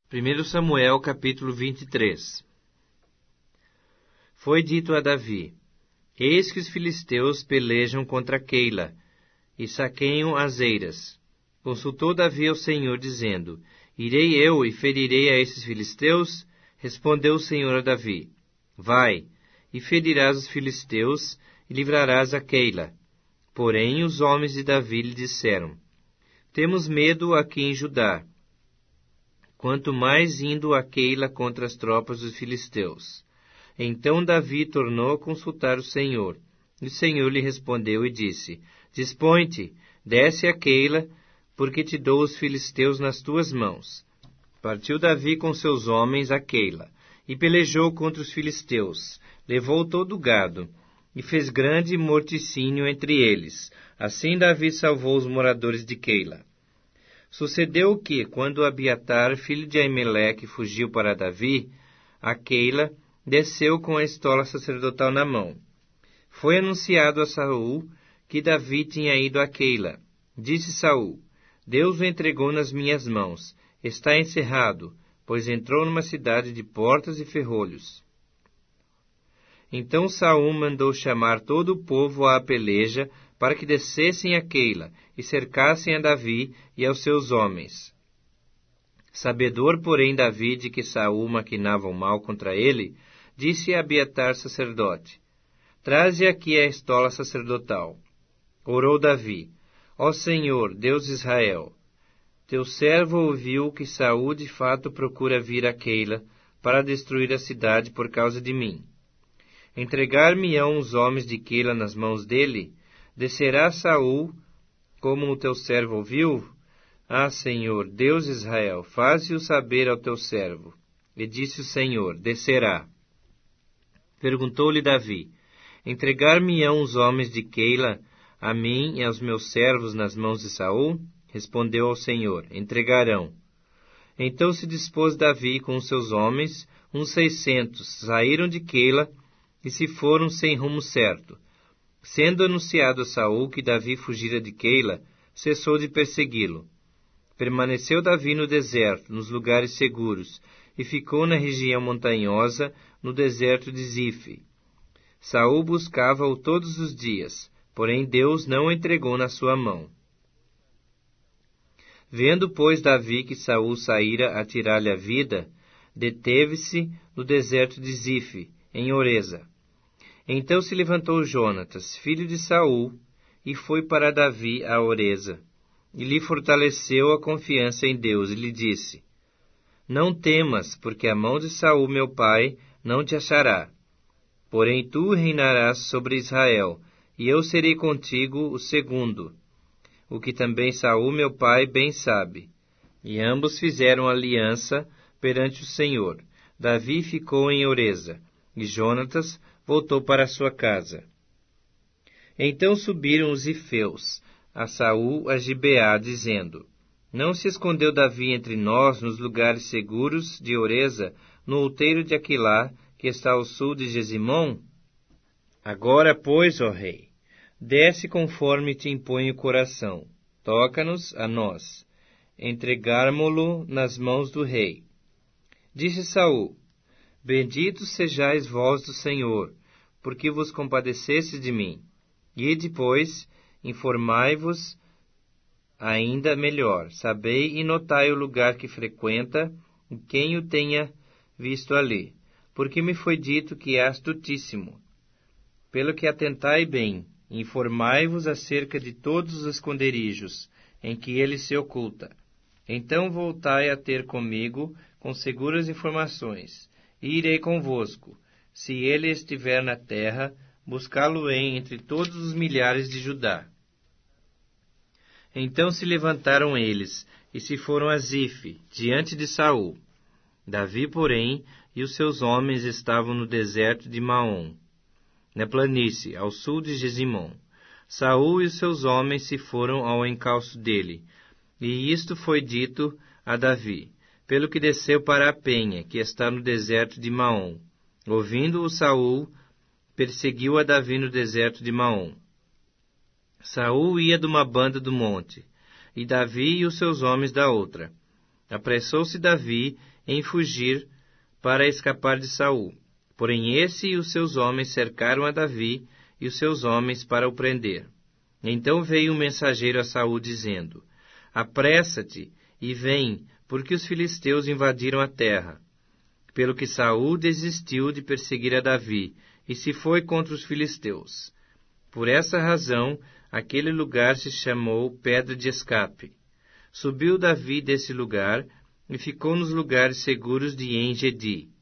1 Samuel, capítulo 23. Foi dito a Davi: Eis que os filisteus pelejam contra Keila, e saqueiam as eiras. Consultou Davi ao Senhor, dizendo: Irei eu e ferirei a esses filisteus? Respondeu o Senhor a Davi: Vai, e ferirás os filisteus, e livrarás a Keila. Porém os homens de Davi lhe disseram: Temos medo aqui em Judá, quanto mais indo a Keila contra as tropas dos filisteus. Então Davi tornou a consultar o Senhor. E o Senhor lhe respondeu e disse: Dispõe-te, desce a Keila, porque te dou os filisteus nas tuas mãos. Partiu Davi com seus homens a Keila, e pelejou contra os filisteus. Levou todo o gado, e fez grande morticínio entre eles. Assim Davi salvou os moradores de Keila. Sucedeu que, quando Abiatar, filho de Aimeleque, fugiu para Davi, a Keila, desceu com a estola sacerdotal na mão. Foi anunciado a Saul que Davi tinha ido a Keila. Disse Saul: Deus o entregou nas minhas mãos. Está encerrado, pois entrou numa cidade de portas e ferrolhos. Então Saul mandou chamar todo o povo à peleja, para que descessem a Keila e cercassem a Davi e aos seus homens. Sabedor, porém, Davi de que Saul maquinava o mal contra ele, disse a Abiatar sacerdote: Traze aqui a estola sacerdotal. Orou Davi: Ó Senhor, Deus de Israel, teu servo ouviu que Saul de fato procura vir a Keila para destruir a cidade por causa de mim. Entregar-me-ão os homens de Keila nas mãos dele? Descerá Saul, como o teu servo ouviu? Ah, Senhor, Deus de Israel, faze-o saber ao teu servo. E disse o Senhor: Descerá. Perguntou-lhe Davi: Entregar-me-ão os homens de Keila a mim e aos meus servos nas mãos de Saul? Respondeu ao Senhor: Entregarão. Então se dispôs Davi com os seus homens, uns 600, saíram de Keila e se foram sem rumo certo. Sendo anunciado a Saul que Davi fugira de Keila, cessou de persegui-lo. Permaneceu Davi no deserto, nos lugares seguros, e ficou na região montanhosa, no deserto de Zife. Saul buscava-o todos os dias, porém Deus não o entregou na sua mão. Vendo, pois, Davi que Saul saíra a tirar-lhe a vida, deteve-se no deserto de Zife, em Oreza. Então se levantou Jonatas, filho de Saul, e foi para Davi a Oreza, e lhe fortaleceu a confiança em Deus, e lhe disse: Não temas, porque a mão de Saul, meu pai, não te achará. Porém tu reinarás sobre Israel, e eu serei contigo o segundo, o que também Saul, meu pai, bem sabe. E ambos fizeram aliança perante o Senhor. Davi ficou em Oreza, e Jonatas voltou para sua casa. Então subiram os ifeus a Saul a Gibeá, dizendo: Não se escondeu Davi entre nós nos lugares seguros de Oreza, no outeiro de Aquilá, que está ao sul de Gesimom? Agora, pois, ó rei, desce conforme te impõe o coração. Toca-nos a nós, entregármo-lo nas mãos do rei. Disse Saul: Benditos sejais vós do Senhor, porque vos compadecestes de mim. E depois, informai-vos ainda melhor. Sabei e notai o lugar que frequenta, e quem o tenha visto ali. Porque me foi dito que é astutíssimo. Pelo que atentai bem, informai-vos acerca de todos os esconderijos em que ele se oculta. Então voltai a ter comigo com seguras informações, e irei convosco. Se ele estiver na terra, buscá-lo-ei entre todos os milhares de Judá. Então se levantaram eles, e se foram a Zife, diante de Saul. Davi, porém, e os seus homens estavam no deserto de Maom, na planície, ao sul de Gesimom. Saul e os seus homens se foram ao encalço dele, e isto foi dito a Davi, pelo que desceu para a penha, que está no deserto de Maom. Ouvindo-o Saul, perseguiu a Davi no deserto de Maom. Saul ia de uma banda do monte, e Davi e os seus homens da outra. Apressou-se Davi em fugir para escapar de Saul. Porém esse e os seus homens cercaram a Davi e os seus homens para o prender. Então veio um mensageiro a Saul dizendo: Apressa-te e vem, porque os filisteus invadiram a terra. Pelo que Saul desistiu de perseguir a Davi e se foi contra os filisteus. Por essa razão, aquele lugar se chamou Pedra de Escape. Subiu Davi desse lugar e ficou nos lugares seguros de En-Gedi.